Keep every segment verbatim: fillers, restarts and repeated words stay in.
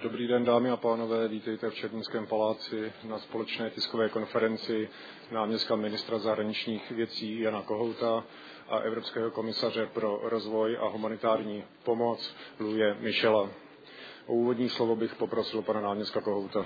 Dobrý den, dámy a pánové, vítejte v Černínském paláci na společné tiskové konferenci náměstka ministra zahraničních věcí Jana Kohouta a Evropského komisaře pro rozvoj a humanitární pomoc Louise Michela. O úvodní slovo bych poprosil pana náměstka Kohouta.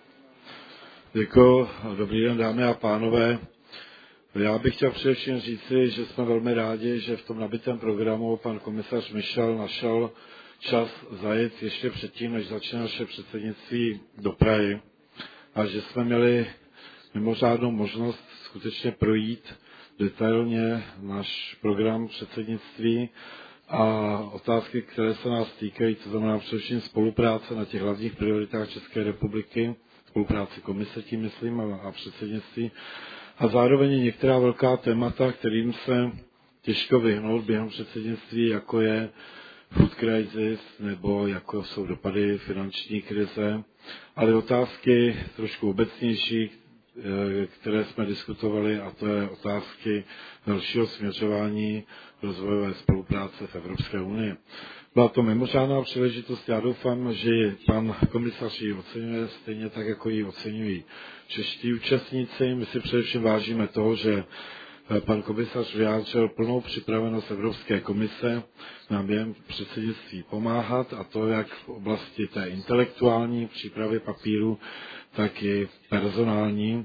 Děkuji. Dobrý den, dámy a pánové. Já bych chtěl především říci, že jsme velmi rádi, že v tom nabitém programu pan komisař Michel našel čas zajet ještě předtím, než začne naše předsednictví do Prahy a že jsme měli mimořádnou možnost skutečně projít detailně náš program předsednictví a otázky, které se nás týkají, to znamená především spolupráce na těch hlavních prioritách České republiky, spolupráci komise tím myslím a, a předsednictví a zároveň některá velká témata, kterým se těžko vyhnout během předsednictví, jako je food crisis nebo jako jsou dopady finanční krize, ale otázky trošku obecnější, které jsme diskutovali, a to je otázky dalšího směřování rozvojové spolupráce v Evropské unii. Byla to mimořádná příležitost, já doufám, že pan komisař ji oceňuje stejně tak, jako ji oceňují čeští účastníci. My si především vážíme toho, že pan komisař vyjádřil plnou připravenost Evropské komise nám během předsednictví pomáhat, a to jak v oblasti té intelektuální přípravy papíru, tak i personální.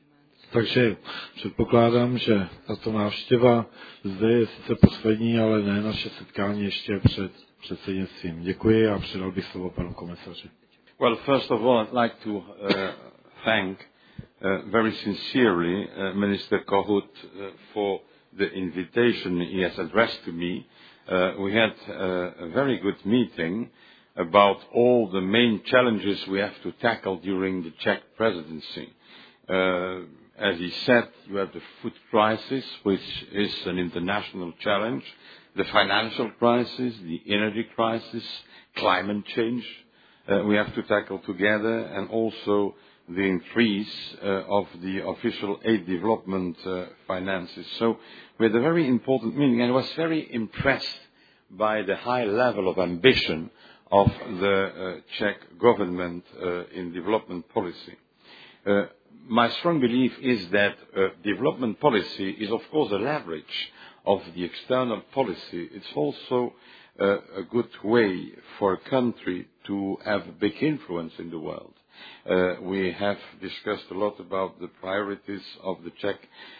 Takže předpokládám, že tato návštěva zde je sice poslední, ale ne naše setkání ještě před předsednictvím. Děkuji a předal bych slovo panu komisaři. Well, first of all, I'd like to uh, thank uh, very sincerely uh, Minister Kohout uh, for the invitation he has addressed to me. Uh, we had uh, a very good meeting about all the main challenges we have to tackle during the Czech presidency. Uh, as he said, you have the food crisis, which is an international challenge, the financial crisis, the energy crisis, climate change uh, we have to tackle together, and also the increase uh, of the official aid development uh, finances. So we had a very important meeting, and I was very impressed by the high level of ambition of the uh, Czech government uh, in development policy. Uh, my strong belief is that uh, development policy is of course a leverage of the external policy. It's also uh, a good way for a country to have a big influence in the world. Uh, we have discussed a lot about the priorities of the Czech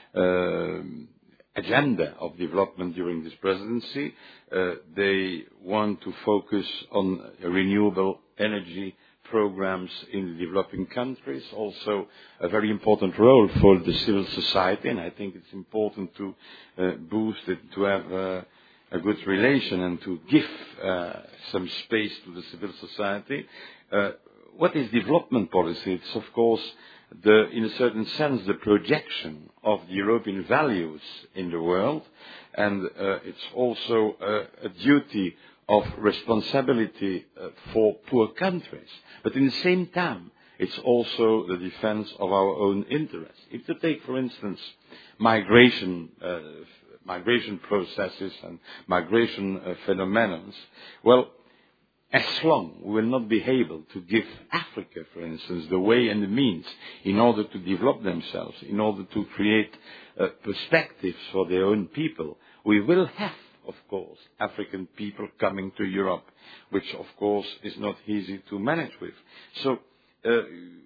uh, agenda of development during this presidency. Uh, they want to focus on renewable energy programs in the developing countries, also a very important role for the civil society, and I think it's important to uh, boost it, to have uh, a good relation and to give uh, some space to the civil society. Uh, what is development policy? It's of course the, in a certain sense, the projection of the European values in the world, and uh, it's also uh, a duty of responsibility uh, for poor countries. But in the same time, it's also the defense of our own interests. If you take, for instance, migration, uh, migration processes and migration uh, phenomena, well, as long we will not be able to give Africa, for instance, the way and the means in order to develop themselves, in order to create uh, perspectives for their own people, we will have, of course, African people coming to Europe, which of course is not easy to manage with. So, uh,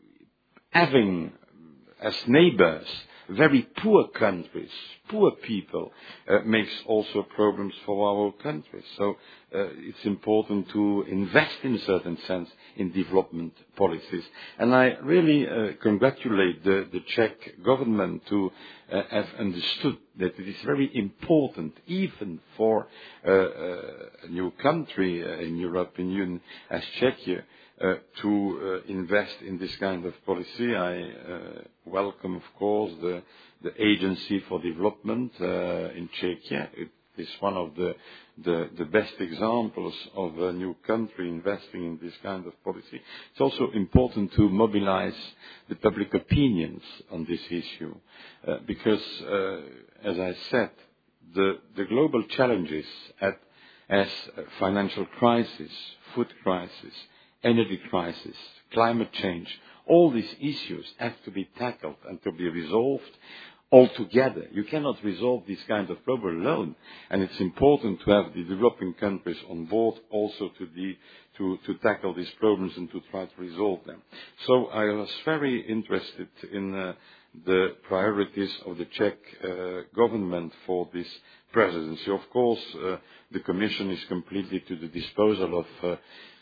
having as neighbors very poor countries, poor people, uh, makes also problems for our countries. So uh, it's important to invest in a certain sense in development policies. And I really uh, congratulate the, the Czech government to uh, have understood that it is very important, even for uh, uh, a new country uh, in European Union as Czechia, Uh, to uh, invest in this kind of policy. I uh, welcome, of course, the, the Agency for Development uh, in Czechia. It is one of the, the, the best examples of a new country investing in this kind of policy. It's also important to mobilize the public opinions on this issue, uh, because, uh, as I said, the, the global challenges at, as financial crisis, food crisis, energy crisis, climate change, all these issues have to be tackled and to be resolved altogether. You cannot resolve this kind of problem alone. And it's important to have the developing countries on board also to, the, to, to tackle these problems and to try to resolve them. So I was very interested in uh, the priorities of the Czech uh, government for this presidency. Of course, uh, the Commission is completely to the disposal of uh,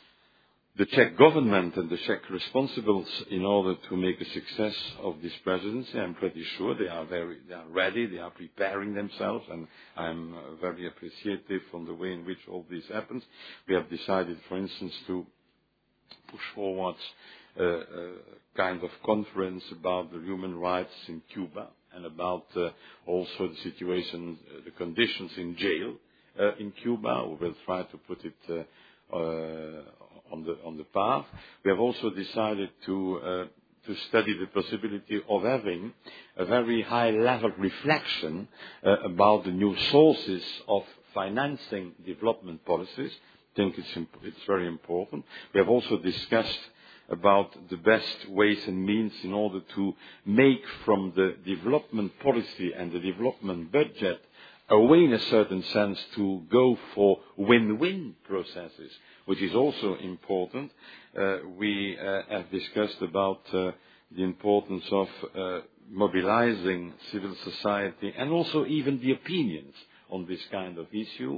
the Czech government and the Czech responsibles in order to make a success of this presidency. I'm pretty sure they are very, they are ready, they are preparing themselves, and I'm uh, very appreciative on the way in which all this happens. We have decided, for instance, to push forward uh, a kind of conference about the human rights in Cuba and about uh, also the situation, uh, the conditions in jail uh, in Cuba. We will try to put it uh, uh, on the on the path. We have also decided to uh, to study the possibility of having a very high-level reflection uh, about the new sources of financing development policies. I think it's imp- it's very important. We have also discussed about the best ways and means in order to make from the development policy and the development budget a way in a certain sense to go for win-win processes, which is also important. Uh, we uh, have discussed about uh, the importance of uh, mobilizing civil society and also even the opinions on this kind of issue.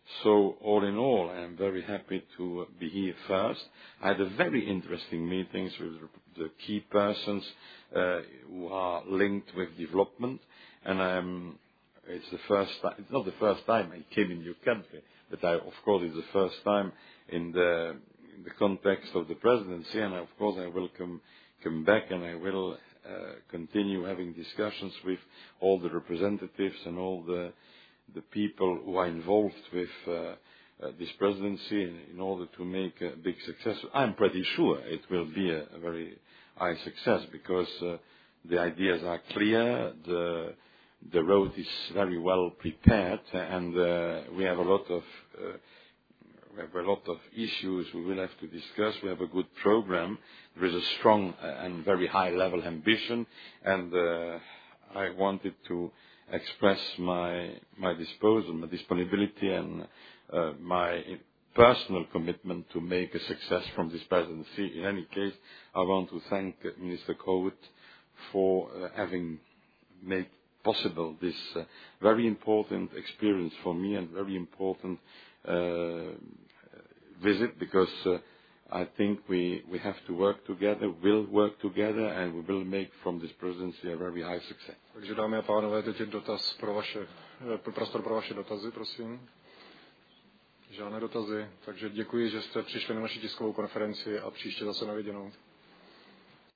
So all in all, I am very happy to be here first. I had a very interesting meetings with the key persons uh, who are linked with development, and I'm It's the first time, it's not the first time I came in your country, but I, of course, it's the first time in the, in the context of the presidency, and of course I will come, come back and I will uh, continue having discussions with all the representatives and all the, the people who are involved with uh, uh, this presidency in, in order to make a big success. I'm pretty sure it will be a, a very high success because uh, the ideas are clear, the The road is very well prepared, and uh, we have a lot of uh, we have a lot of issues we will have to discuss. We have a good program. There is a strong and very high-level ambition, and uh, I wanted to express my my disposal, my disponibility, and uh, my personal commitment to make a success from this presidency. In any case, I want to thank Minister Kohut for uh, having made possible this uh, very important experience for me and very important uh, visit, because uh, I think we, we have to work together, will work together, and we will make from this presidency a very high success. Takže dámy a pánové, teď je dotaz pro vaše, prostor pro vaše dotazy, prosím. Žádné dotazy, takže děkuji, že jste přišli na naši tiskovou konferenci a příště zase na viděnou.